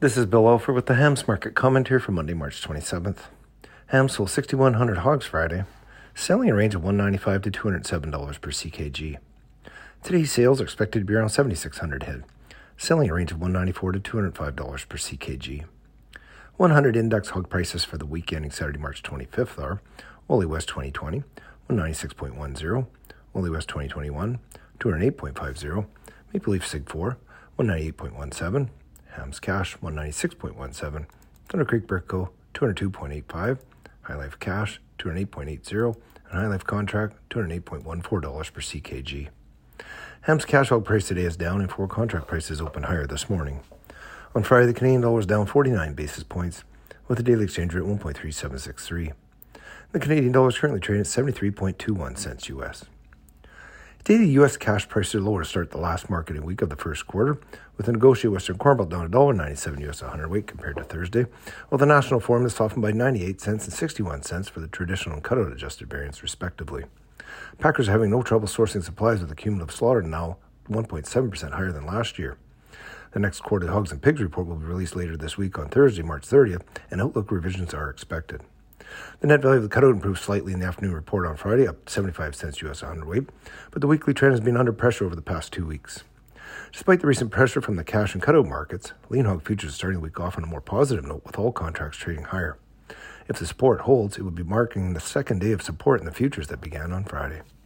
This is Bill Alford with the Hams Market Commentary for Monday, March 27th. Hams sold 6,100 hogs Friday, selling a range of $195 to $207 per CKG. Today's sales are expected to be around 7,600 head, selling a range of $194 to $205 per CKG. 100 index hog prices for the week ending Saturday, March 25th are Wooly West 2020, 196.10, Wooly West 2021, 208.50, Maple Leaf Sig 4, 198.17, Hams Cash, 196.17, Thunder Creek Brickco, 202.85, High Life Cash, 208.80, and High Life Contract, $208.14 per CKG. Hams Cash hog price today is down, and four contract prices opened higher this morning. On Friday, the Canadian dollar is down 49 basis points, with the daily exchange rate 1.3763. The Canadian dollar is currently trading at 73.21 cents U.S. Daily U.S. cash prices are lower to start the last marketing week of the first quarter, with the negotiated Western Corn Belt down $1.97 U.S. a hundredweight compared to Thursday, while the national form is softened by 98 cents and 61 cents for the traditional and cutout adjusted variants, respectively. Packers are having no trouble sourcing supplies, with the cumulative slaughter now 1.7% higher than last year. The next quarterly hogs and pigs report will be released later this week on Thursday, March 30th, and outlook revisions are expected. The net value of the cutout improved slightly in the afternoon report on Friday, up 75 cents U.S. a hundredweight, but the weekly trend has been under pressure over the past 2 weeks. Despite the recent pressure from the cash and cutout markets, lean hog futures are starting the week off on a more positive note, with all contracts trading higher. If the support holds, it would be marking the second day of support in the futures that began on Friday.